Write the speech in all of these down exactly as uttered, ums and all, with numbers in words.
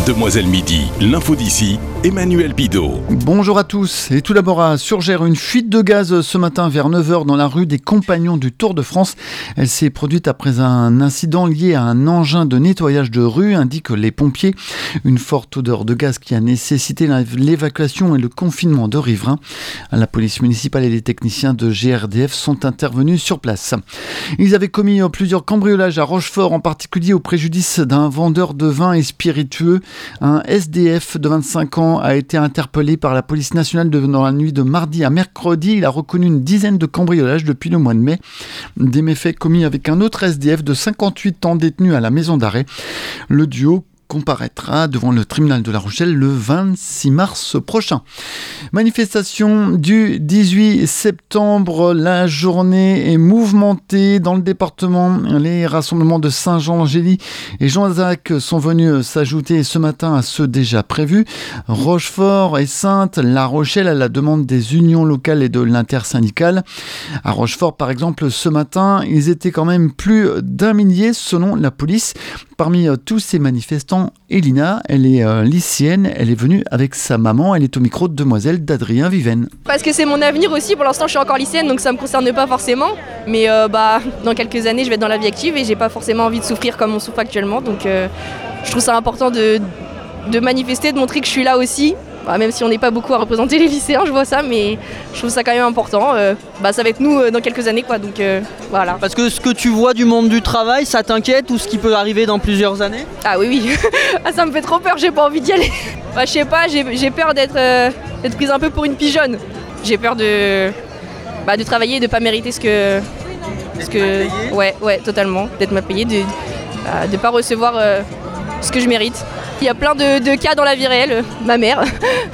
Demoiselle Midi, l'info d'ici, Emmanuel Bidot. Bonjour à tous. Et tout d'abord à Surgères, une fuite de gaz ce matin vers neuf heures dans la rue des Compagnons du Tour de France. Elle s'est produite après un incident lié à un engin de nettoyage de rue, indiquent les pompiers. Une forte odeur de gaz qui a nécessité l'évacuation et le confinement de riverains. La police municipale et les techniciens de G R D F sont intervenus sur place. Ils avaient commis plusieurs cambriolages à Rochefort, en particulier au préjudice d'un vendeur de vin et spiritueux. Un S D F de vingt-cinq ans a été interpellé par la police nationale dans la nuit de mardi à mercredi. Il a reconnu une dizaine de cambriolages depuis le mois de mai. Des méfaits commis avec un autre S D F de cinquante-huit ans détenu à la maison d'arrêt. Le duo comparaîtra devant le tribunal de La Rochelle le vingt-six mars prochain. Manifestation du dix-huit septembre. La journée est mouvementée dans le département. Les rassemblements de Saint-Jean-Gély et Jean-Zac sont venus s'ajouter ce matin à ceux déjà prévus. Rochefort et Saintes, La Rochelle à la demande des unions locales et de l'intersyndicale. À Rochefort, par exemple, ce matin, ils étaient quand même plus d'un millier selon la police. Parmi tous ces manifestants, Elina, elle est euh, lycéenne, elle est venue avec sa maman, elle est au micro de Demoiselle d'Adrien Viven. Parce que c'est mon avenir aussi, pour l'instant je suis encore lycéenne donc ça me concerne pas forcément, mais euh, bah, dans quelques années je vais être dans la vie active et j'ai pas forcément envie de souffrir comme on souffre actuellement, donc euh, je trouve ça important de, de manifester, de montrer que je suis là aussi. Bah, même si on n'est pas beaucoup à représenter les lycéens, je vois ça, mais je trouve ça quand même important. Euh, bah, ça va être nous euh, dans quelques années, quoi. Donc euh, voilà. Parce que ce que tu vois du monde du travail, ça t'inquiète ou ce qui peut arriver dans plusieurs années ? Ah oui, oui. Ah, ça me fait trop peur, j'ai pas envie d'y aller. Bah, je sais pas, j'ai, j'ai peur d'être, euh, d'être prise un peu pour une pigeonne. J'ai peur de, bah, de travailler et de pas mériter ce que. Ce que ouais, ouais, totalement. D'être mal payé, de ne de pas recevoir euh, ce que je mérite. Il y a plein de, de cas dans la vie réelle, ma mère,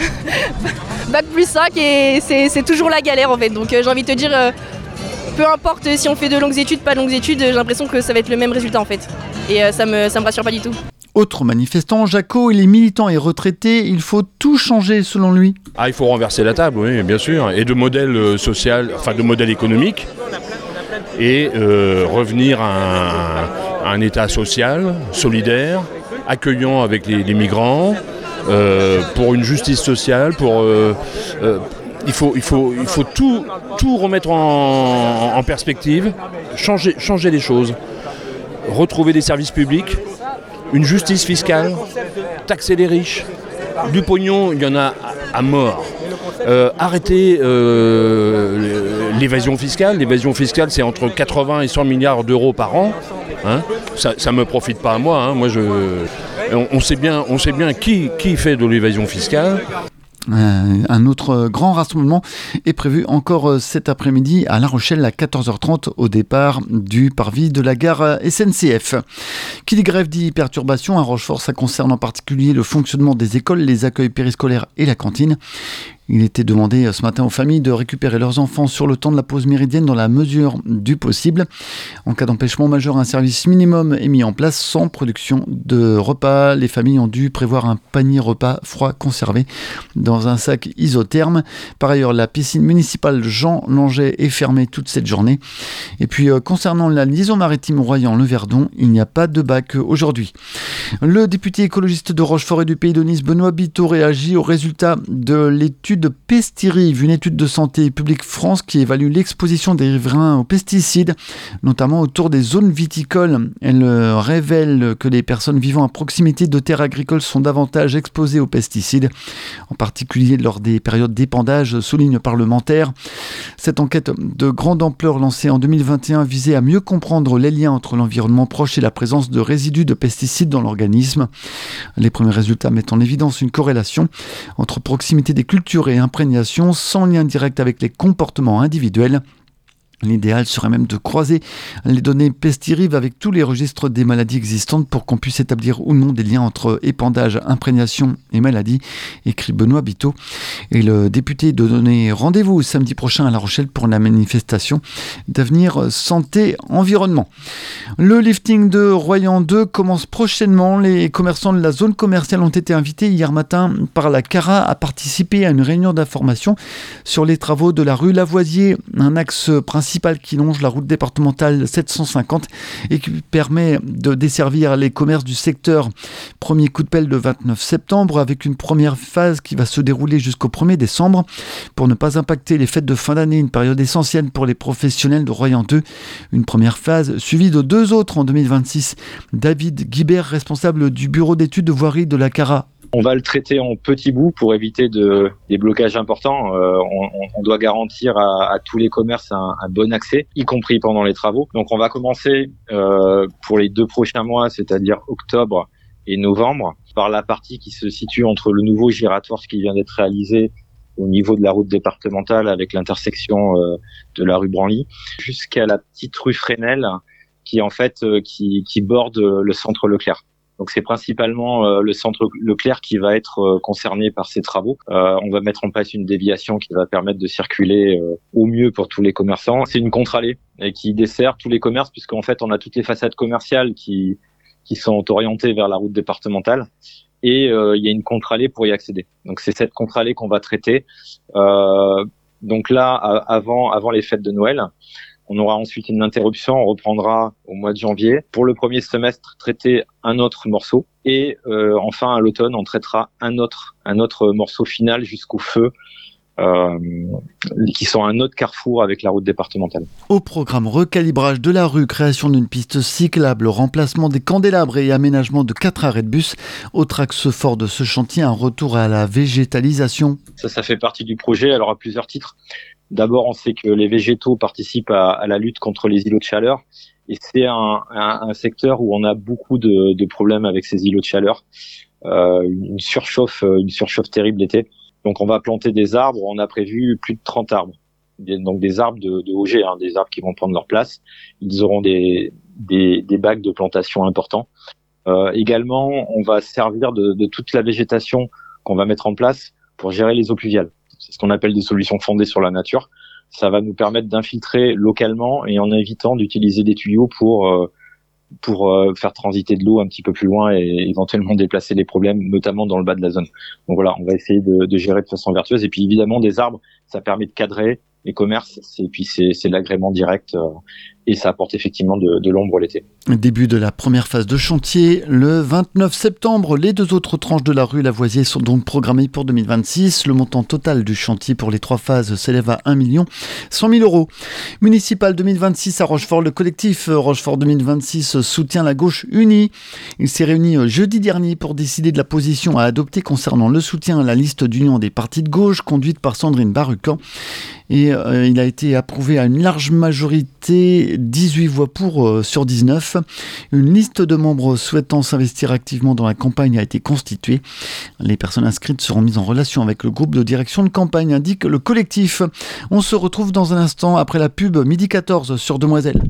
bac plus cinq et c'est, c'est toujours la galère en fait, donc euh, j'ai envie de te dire, euh, peu importe si on fait de longues études, pas de longues études, j'ai l'impression que ça va être le même résultat en fait, et euh, ça me, ça me rassure pas du tout. Autre manifestant, Jaco, il est militant et retraité, il faut tout changer selon lui. Ah, il faut renverser la table, oui, bien sûr, et de modèle social, enfin de modèle économique, et euh, revenir à un, à un état social, solidaire, accueillant avec les, les migrants, euh, pour une justice sociale, pour euh, euh, il faut, il faut, il faut tout, tout remettre en, en perspective, changer, changer les choses, retrouver des services publics, une justice fiscale, taxer les riches, du pognon, il y en a à mort. Euh, arrêter euh, l'évasion fiscale. L'évasion fiscale, c'est entre quatre-vingts et cent milliards d'euros par an. Hein, ça ne me profite pas à moi. Hein. Moi je, on, on sait bien, on sait bien qui, qui fait de l'évasion fiscale. Euh, un autre grand rassemblement est prévu encore cet après-midi à La Rochelle à quatorze heures trente au départ du parvis de la gare S N C F. Qui dit grève dit perturbation. À Rochefort, ça concerne en particulier le fonctionnement des écoles, les accueils périscolaires et la cantine. Il était demandé ce matin aux familles de récupérer leurs enfants sur le temps de la pause méridienne dans la mesure du possible. En cas d'empêchement majeur, un service minimum est mis en place sans production de repas. Les familles ont dû prévoir un panier repas froid conservé dans un sac isotherme. Par ailleurs, la piscine municipale Jean Langeais est fermée toute cette journée. Et puis, euh, concernant la liaison maritime Royan-Le Verdon, il n'y a pas de bac aujourd'hui. Le député écologiste de Rochefort et du Pays de Nice, Benoît Biteau, réagit aux résultats de l'étude de Pestirive, une étude de Santé publique France qui évalue l'exposition des riverains aux pesticides, notamment autour des zones viticoles. Elle révèle que les personnes vivant à proximité de terres agricoles sont davantage exposées aux pesticides, en particulier lors des périodes d'épandage, souligne le parlementaire. Cette enquête de grande ampleur lancée en deux mille vingt et un visait à mieux comprendre les liens entre l'environnement proche et la présence de résidus de pesticides dans l'organisme. Les premiers résultats mettent en évidence une corrélation entre proximité des cultures et imprégnation sans lien direct avec les comportements individuels. L'idéal serait même de croiser les données Pestirive avec tous les registres des maladies existantes pour qu'on puisse établir ou non des liens entre épandage, imprégnation et maladie, écrit Benoît Biteau. Et le député de donner rendez-vous samedi prochain à La Rochelle pour la manifestation d'Avenir Santé Environnement. Le lifting de Royan deux commence prochainement. Les commerçants de la zone commerciale ont été invités hier matin par la CARA à participer à une réunion d'information sur les travaux de la rue Lavoisier, un axe principal principale qui longe la route départementale sept cent cinquante et qui permet de desservir les commerces du secteur. Premier coup de pelle le vingt-neuf septembre avec une première phase qui va se dérouler jusqu'au premier décembre pour ne pas impacter les fêtes de fin d'année, une période essentielle pour les professionnels de Royan deux. Une première phase suivie de deux autres en deux mille vingt-six. David Guibert, responsable du bureau d'études de voirie de la CARA. On va le traiter en petits bouts pour éviter de, des blocages importants. Euh, on, on doit garantir à, à tous les commerces un, un bon accès, y compris pendant les travaux. Donc on va commencer euh, pour les deux prochains mois, c'est-à-dire octobre et novembre, par la partie qui se situe entre le nouveau giratoire qui vient d'être réalisé au niveau de la route départementale avec l'intersection euh, de la rue Branly, jusqu'à la petite rue Fresnel qui en fait euh, qui, qui borde le centre Leclerc. Donc c'est principalement euh, le centre Leclerc qui va être euh, concerné par ces travaux. Euh, on va mettre en place une déviation qui va permettre de circuler euh, au mieux pour tous les commerçants. C'est une contre-allée et qui dessert tous les commerces puisqu'en fait on a toutes les façades commerciales qui qui sont orientées vers la route départementale et euh, il y a une contre-allée pour y accéder. Donc c'est cette contre-allée qu'on va traiter. Euh, donc là à, avant avant les fêtes de Noël. On aura ensuite une interruption, on reprendra au mois de janvier. Pour le premier semestre, traiter un autre morceau. Et euh, enfin, à l'automne, on traitera un autre, un autre morceau final jusqu'au feu, euh, qui sont un autre carrefour avec la route départementale. Au programme recalibrage de la rue, création d'une piste cyclable, remplacement des candélabres et aménagement de quatre arrêts de bus. Autre axe fort de ce chantier, un retour à la végétalisation. Ça, ça fait partie du projet, alors à plusieurs titres. D'abord, on sait que les végétaux participent à, à la lutte contre les îlots de chaleur et c'est un, un, un secteur où on a beaucoup de, de problèmes avec ces îlots de chaleur. Euh, une surchauffe, une surchauffe terrible l'été. Donc, on va planter des arbres. On a prévu plus de trente arbres. Des, donc, des arbres de, de O G, hein, des arbres qui vont prendre leur place. Ils auront des, des, des bacs de plantation importants. Euh, également, on va servir de, de toute la végétation qu'on va mettre en place pour gérer les eaux pluviales. C'est ce qu'on appelle des solutions fondées sur la nature. Ça va nous permettre d'infiltrer localement et en évitant d'utiliser des tuyaux pour euh, pour euh, faire transiter de l'eau un petit peu plus loin et éventuellement déplacer les problèmes, notamment dans le bas de la zone. Donc voilà, on va essayer de, de gérer de façon vertueuse. Et puis évidemment, des arbres, ça permet de cadrer les commerces. Et puis c'est, c'est l'agrément direct euh, et ça apporte effectivement de, de l'ombre l'été. Début de la première phase de chantier, le vingt-neuf septembre. Les deux autres tranches de la rue Lavoisier sont donc programmées pour deux mille vingt-six. Le montant total du chantier pour les trois phases s'élève à un million cent mille euros. Municipal deux mille vingt-six à Rochefort, le collectif Rochefort deux mille vingt-six soutient la gauche unie. Il s'est réuni jeudi dernier pour décider de la position à adopter concernant le soutien à la liste d'union des partis de gauche conduite par Sandrine Barucan. Et euh, il a été approuvé à une large majorité, dix-huit voix pour euh, sur dix-neuf. Une liste de membres souhaitant s'investir activement dans la campagne a été constituée. Les personnes inscrites seront mises en relation avec le groupe de direction de campagne, indique le collectif. On se retrouve dans un instant après la pub midi quatorze sur Demoiselle.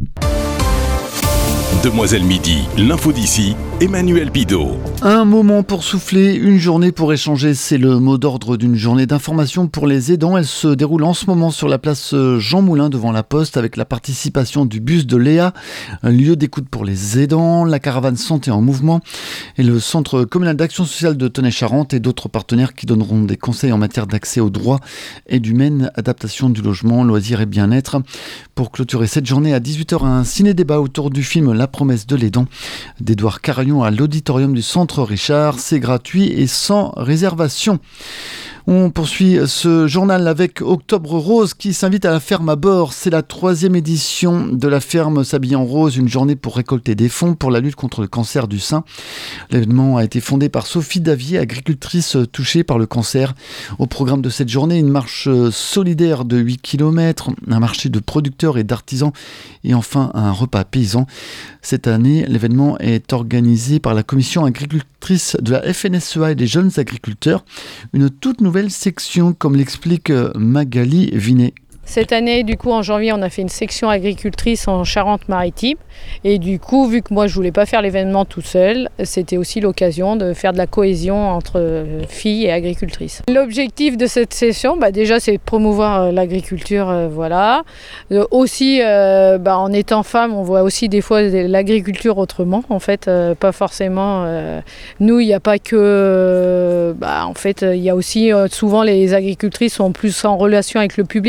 Demoiselle Midi, l'info d'ici, Emmanuel Bidot. Un moment pour souffler, une journée pour échanger, c'est le mot d'ordre d'une journée d'information pour les aidants. Elle se déroule en ce moment sur la place Jean Moulin devant la Poste avec la participation du bus de Léa, un lieu d'écoute pour les aidants, la caravane Santé en mouvement et le Centre communal d'action sociale de Tenay-Charente et d'autres partenaires qui donneront des conseils en matière d'accès aux droits, aide humaine, adaptation du logement, loisirs et bien-être. Pour clôturer cette journée à dix-huit heures, un ciné-débat autour du film La promesse de l'aidant d'Édouard Carayon à l'auditorium du Centre Richard. C'est gratuit et sans réservation. On poursuit ce journal avec Octobre Rose qui s'invite à la ferme à bord. C'est la troisième édition de la ferme s'habille en rose, une journée pour récolter des fonds pour la lutte contre le cancer du sein. L'événement a été fondé par Sophie Davier, agricultrice touchée par le cancer. Au programme de cette journée, une marche solidaire de huit kilomètres, un marché de producteurs et d'artisans et enfin un repas paysan. Cette année, l'événement est organisé par la commission agricultrice de la F N S E A et des jeunes agriculteurs. Une toute nouvelle section, comme l'explique Magali Vinet. Cette année, du coup, en janvier, on a fait une section agricultrice en Charente-Maritime. Et du coup, vu que moi, je ne voulais pas faire l'événement tout seul, c'était aussi l'occasion de faire de la cohésion entre filles et agricultrices. L'objectif de cette session, bah, déjà, c'est de promouvoir euh, l'agriculture. Euh, voilà. Euh, aussi, euh, bah, en étant femme, on voit aussi des fois l'agriculture autrement. En fait, euh, pas forcément... Euh, nous, il n'y a pas que... Euh, bah, en fait, il y a aussi... Euh, souvent, les agricultrices sont plus en relation avec le public parce qu'on a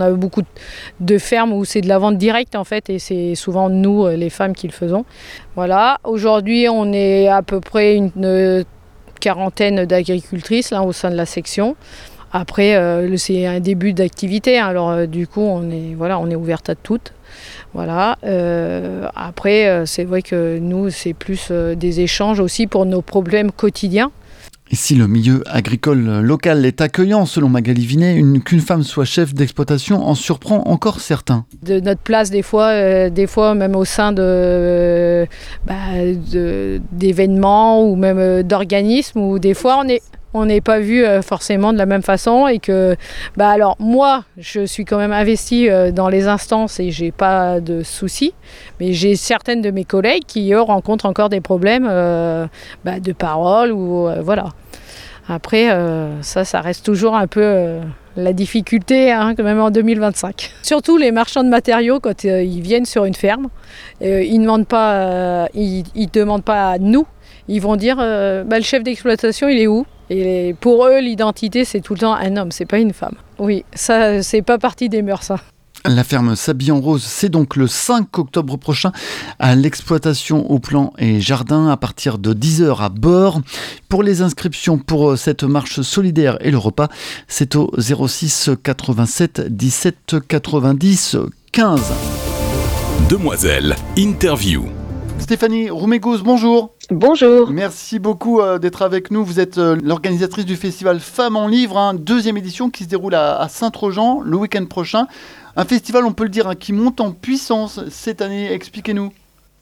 a beaucoup de fermes où c'est de la vente directe en fait, et c'est souvent nous, les femmes, qui le faisons. Voilà. Aujourd'hui, on est à peu près une, une quarantaine d'agricultrices là au sein de la section. Après, euh, c'est un début d'activité, hein, alors euh, du coup, on est voilà, on est ouverte à toutes. Voilà. Euh, après, euh, c'est vrai que nous, c'est plus euh, des échanges aussi pour nos problèmes quotidiens. Et si le milieu agricole local est accueillant, selon Magali Vinet, une, qu'une femme soit chef d'exploitation en surprend encore certains. De notre place, des fois, euh, des fois même au sein de, euh, bah, de, d'événements ou même euh, d'organismes, où des fois on est... on n'est pas vu euh, forcément de la même façon et que, bah alors moi, je suis quand même investie euh, dans les instances et j'ai pas de soucis, mais j'ai certaines de mes collègues qui, eux, rencontrent encore des problèmes euh, bah, de parole ou euh, voilà. Après, euh, ça, ça reste toujours un peu euh, la difficulté, hein, quand même en deux mille vingt-cinq. Surtout les marchands de matériaux, quand euh, ils viennent sur une ferme, euh, ils ne demandent pas, euh, ils, ils demandent pas à nous, ils vont dire euh, bah, le chef d'exploitation, il est où ? Et pour eux, l'identité, c'est tout le temps un homme, c'est pas une femme. Oui, ça, c'est pas partie des mœurs, ça. La ferme s'habille en rose, c'est donc le cinq octobre prochain à l'exploitation au plan et jardin à partir de dix heures à bord. Pour les inscriptions pour cette marche solidaire et le repas, c'est au zéro six quatre-vingt-sept dix-sept quatre-vingt-dix quinze. Demoiselle, interview. Stéphanie Roumégous, bonjour. Bonjour. Merci beaucoup euh, d'être avec nous. Vous êtes euh, l'organisatrice du festival Femmes en Livre, hein, deuxième édition qui se déroule à, à Saint-Trojan le week-end prochain. Un festival, on peut le dire, hein, qui monte en puissance cette année. Expliquez-nous.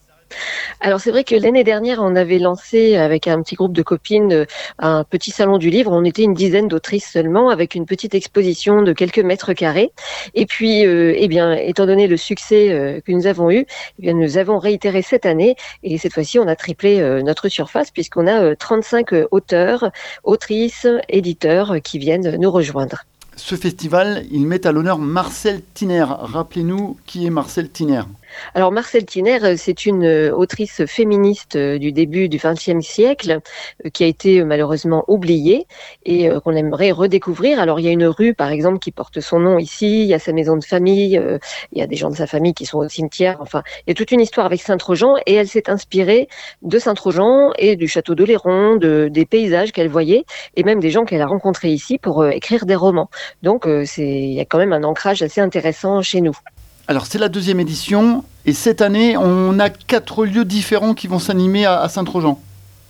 Alors c'est vrai que l'année dernière, on avait lancé avec un petit groupe de copines un petit salon du livre. On était une dizaine d'autrices seulement, avec une petite exposition de quelques mètres carrés. Et puis, euh, eh bien, étant donné le succès euh, que nous avons eu, eh bien, nous avons réitéré cette année. Et cette fois-ci, on a triplé euh, notre surface puisqu'on a euh, trente-cinq auteurs, autrices, éditeurs euh, qui viennent nous rejoindre. Ce festival, il met à l'honneur Marcelle Tiner. Rappelez-nous qui est Marcelle Tiner. Alors Marcelle Tiner, c'est une autrice féministe du début du vingtième siècle qui a été malheureusement oubliée et qu'on aimerait redécouvrir. Alors il y a une rue par exemple qui porte son nom ici, il y a sa maison de famille, il y a des gens de sa famille qui sont au cimetière, enfin il y a toute une histoire avec Saint-Trojan et elle s'est inspirée de Saint-Trojan et du château d'Oléron, de, des paysages qu'elle voyait et même des gens qu'elle a rencontrés ici pour écrire des romans. Donc c'est, il y a quand même un ancrage assez intéressant chez nous. Alors c'est la deuxième édition et cette année on a quatre lieux différents qui vont s'animer à, à Saint-Trojan.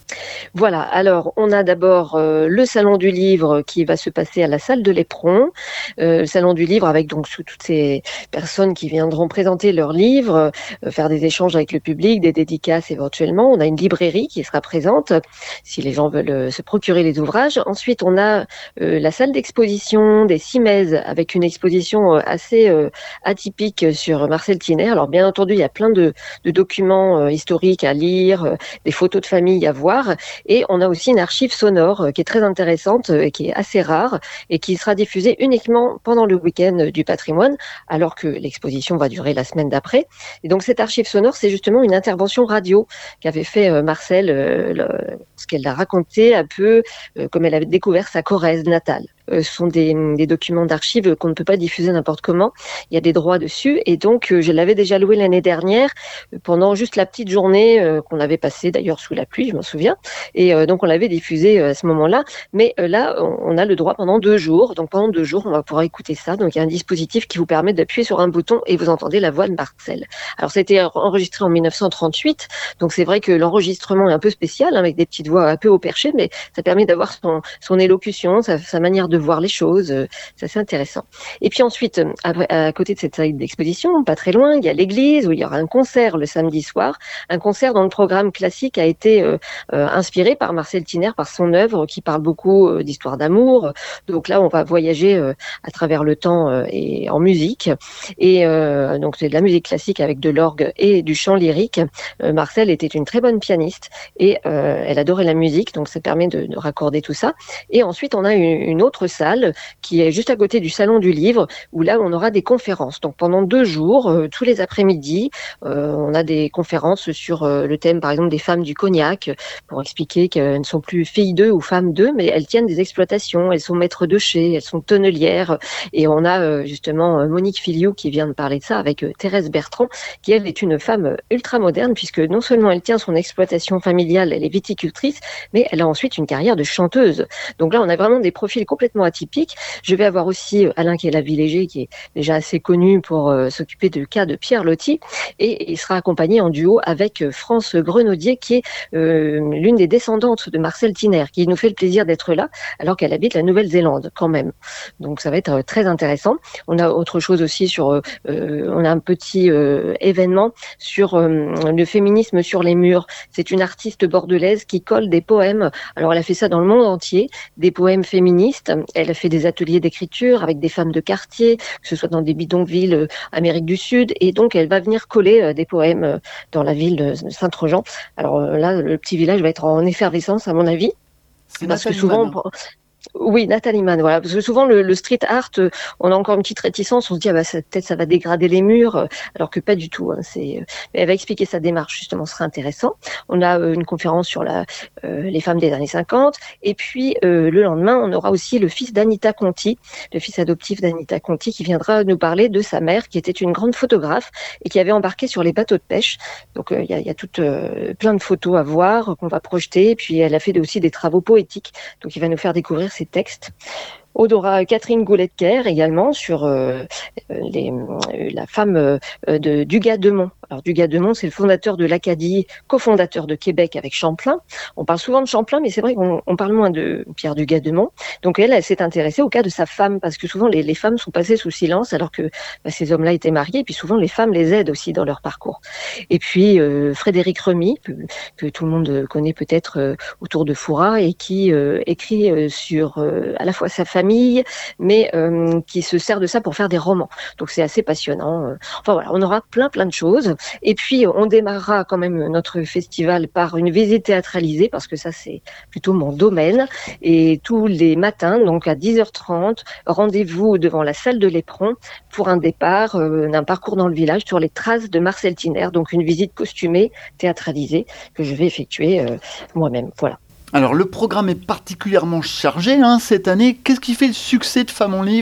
Voilà, alors on a d'abord euh, le salon du livre qui va se passer à la salle de l'Éperon, euh, le salon du livre avec donc toutes ces personnes qui viendront présenter leurs livres, euh, faire des échanges avec le public, des dédicaces éventuellement. On a une librairie qui sera présente si les gens veulent euh, se procurer les ouvrages. Ensuite on a euh, la salle d'exposition des Cimaises avec une exposition euh, assez euh, atypique sur Marcelle Tiner. Alors bien entendu il y a plein de, de documents euh, historiques à lire, euh, des photos de famille à voir. Et on a aussi une archive sonore qui est très intéressante et qui est assez rare et qui sera diffusée uniquement pendant le week-end du patrimoine, alors que l'exposition va durer la semaine d'après. Et donc cette archive sonore, c'est justement une intervention radio qu'avait fait Marcelle, ce qu'elle a raconté un peu comme elle avait découvert sa Corrèze natale. Ce sont des, des documents d'archives qu'on ne peut pas diffuser n'importe comment. Il y a des droits dessus et donc je l'avais déjà loué l'année dernière pendant juste la petite journée qu'on avait passée d'ailleurs sous la pluie, je m'en souviens. Et donc on l'avait diffusé à ce moment-là. Mais là, on a le droit pendant deux jours. Donc pendant deux jours, on va pouvoir écouter ça. Donc il y a un dispositif qui vous permet d'appuyer sur un bouton et vous entendez la voix de Marcelle. Alors ça a été enregistré en dix-neuf cent trente-huit. Donc c'est vrai que l'enregistrement est un peu spécial, hein, avec des petites voix un peu au perché, mais ça permet d'avoir son, son élocution, sa, sa manière de voir les choses, c'est assez intéressant. Et puis ensuite, à, à côté de cette salle d'exposition, pas très loin, il y a l'église où il y aura un concert le samedi soir, un concert dont le programme classique a été euh, euh, inspiré par Marcelle Tiner, par son œuvre qui parle beaucoup euh, d'histoire d'amour. Donc là, on va voyager euh, à travers le temps euh, et en musique. Et euh, donc c'est de la musique classique avec de l'orgue et du chant lyrique. Euh, Marcelle était une très bonne pianiste et euh, elle adorait la musique, donc ça permet de, de raccorder tout ça. Et ensuite, on a une, une autre salle qui est juste à côté du Salon du Livre, où là, on aura des conférences. Donc pendant deux jours, euh, tous les après-midi, euh, on a des conférences sur euh, le thème, par exemple, des femmes du cognac, pour expliquer qu'elles ne sont plus filles d'eux ou femmes d'eux, mais elles tiennent des exploitations, elles sont maîtres de chez, elles sont tonnelières. Et on a euh, justement Monique Filiou qui vient de parler de ça avec euh, Thérèse Bertrand, qui elle est une femme ultra moderne, puisque non seulement elle tient son exploitation familiale, elle est viticultrice, mais elle a ensuite une carrière de chanteuse. Donc là, on a vraiment des profils complètement atypiques. Je vais avoir aussi Alain Kéla-Villéger, qui est déjà assez connu pour euh, s'occuper de cas de Pierre Loti, et il sera accompagné en duo avec France Grenaudier, qui est euh, l'une des descendantes de Marcel Tiner, qui nous fait le plaisir d'être là, alors qu'elle habite la Nouvelle-Zélande quand même. Donc ça va être euh, très intéressant. On a autre chose aussi sur, euh, on a un petit euh, événement sur euh, le féminisme sur les murs. C'est une artiste bordelaise qui colle des poèmes. Alors elle a fait ça dans le monde entier, des poèmes féministes. Elle a fait des ateliers d'écriture avec des femmes de quartier, que ce soit dans des bidonvilles euh, Amérique du Sud, et donc elle va venir coller euh, des poèmes euh, dans la ville de Saint-Trojan. Alors euh, là, le petit village va être en effervescence à mon avis, C'est parce que Nathalie souvent... Mann. Oui, Nathalie Mann, voilà. Parce que souvent, le, le street art, euh, on a encore une petite réticence. On se dit, ah bah, ça, peut-être ça va dégrader les murs, euh, alors que pas du tout. Hein, c'est, euh, elle va expliquer sa démarche, justement, ce sera intéressant. On a euh, une conférence sur la, euh, les femmes des années cinquante. Et puis, euh, le lendemain, on aura aussi le fils d'Anita Conti, le fils adoptif d'Anita Conti, qui viendra nous parler de sa mère, qui était une grande photographe et qui avait embarqué sur les bateaux de pêche. Donc, il euh, y a, y a toutes, euh, plein de photos à voir, euh, qu'on va projeter. Et puis, elle a fait aussi des travaux poétiques. Donc, il va nous faire découvrir ses textes. On aura Catherine Goulet-Kerr également sur euh, les, euh, la femme euh, de Dugas-Demont. Alors Dugas-Demont, c'est le fondateur de l'Acadie, cofondateur de Québec avec Champlain. On parle souvent de Champlain, mais c'est vrai qu'on on parle moins de Pierre Dugas-Demont. Donc elle, elle s'est intéressée au cas de sa femme, parce que souvent les, les femmes sont passées sous silence, alors que bah, ces hommes-là étaient mariés, et puis souvent les femmes les aident aussi dans leur parcours. Et puis euh, Frédéric Remy, que, que tout le monde connaît peut-être euh, autour de Foura, et qui euh, écrit euh, sur euh, à la fois sa famille, mais euh, qui se sert de ça pour faire des romans. Donc c'est assez passionnant. Enfin voilà, on aura plein plein de choses. Et puis on démarrera quand même notre festival par une visite théâtralisée, parce que ça c'est plutôt mon domaine. Et tous les matins, donc à dix heures trente, rendez-vous devant la salle de l'Éperon pour un départ euh, d'un parcours dans le village sur les traces de Marcel Tiner. Donc une visite costumée, théâtralisée, que je vais effectuer euh, moi-même. Voilà. Alors le programme est particulièrement chargé hein, cette année. Qu'est-ce qui fait le succès de Femmes en Livre ?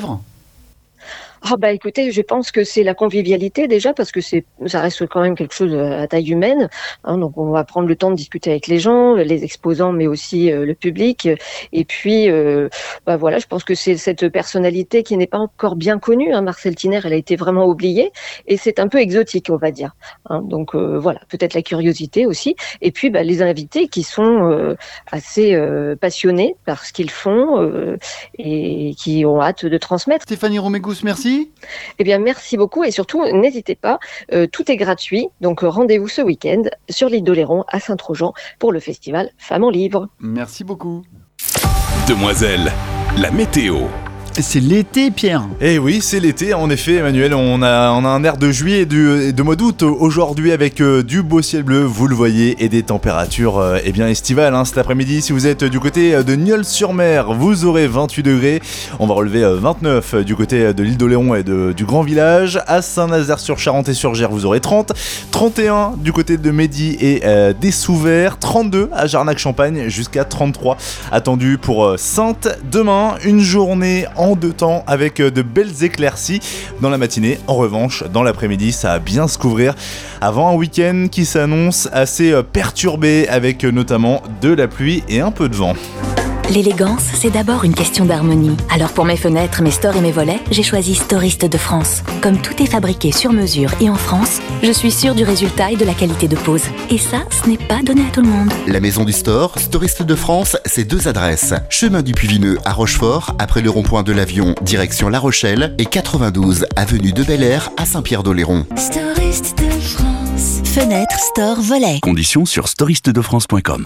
Ah bah écoutez, je pense que c'est la convivialité déjà, parce que c'est, ça reste quand même quelque chose à taille humaine. Hein, donc on va prendre le temps de discuter avec les gens, les exposants, mais aussi euh, le public. Et puis, euh, bah voilà, je pense que c'est cette personnalité qui n'est pas encore bien connue. Hein, Marcel Tiner, elle a été vraiment oubliée, et c'est un peu exotique, on va dire. Hein, donc euh, voilà, peut-être la curiosité aussi. Et puis bah, les invités qui sont euh, assez euh, passionnés par ce qu'ils font euh, et qui ont hâte de transmettre. Stéphanie Romégous, merci. Eh bien, merci beaucoup, et surtout, n'hésitez pas, euh, tout est gratuit, donc euh, rendez-vous ce week-end sur l'île d'Oléron à Saint-Trojan pour le festival Femmes en Livre. Merci beaucoup. Demoiselle, la météo. C'est l'été, Pierre. Eh oui, c'est l'été, en effet, Emmanuel. On a, on a un air de juillet et de, de mois d'août aujourd'hui, avec euh, du beau ciel bleu, vous le voyez, et des températures euh, eh bien estivales. Hein, cet après-midi, si vous êtes du côté de Nieul-sur-Mer, vous aurez vingt-huit degrés. On va relever euh, vingt-neuf du côté de l'île d'Oléron et de, du Grand Village. À Saint-Nazaire-sur-Charente et sur Gers, vous aurez trente. trente et un du côté de Mehdi et euh, des Souvers. trente-deux à Jarnac-Champagne, jusqu'à trente-trois attendu pour euh, Saintes. Demain, une journée en en deux temps avec de belles éclaircies dans la matinée. En revanche, dans l'après-midi, ça va bien se couvrir avant un week-end qui s'annonce assez perturbé, avec notamment de la pluie et un peu de vent. L'élégance, c'est d'abord une question d'harmonie. Alors pour mes fenêtres, mes stores et mes volets, j'ai choisi Storiste de France. Comme tout est fabriqué sur mesure et en France, je suis sûre du résultat et de la qualité de pose. Et ça, ce n'est pas donné à tout le monde. La maison du store, Storiste de France, c'est deux adresses. Chemin du Puy-Vineux à Rochefort, après le rond-point de l'Avion, direction La Rochelle, et quatre-vingt-douze avenue de Bel-Air à Saint-Pierre-d'Oléron. Storiste de France. Fenêtres, stores, volets. Conditions sur storiste de france point com.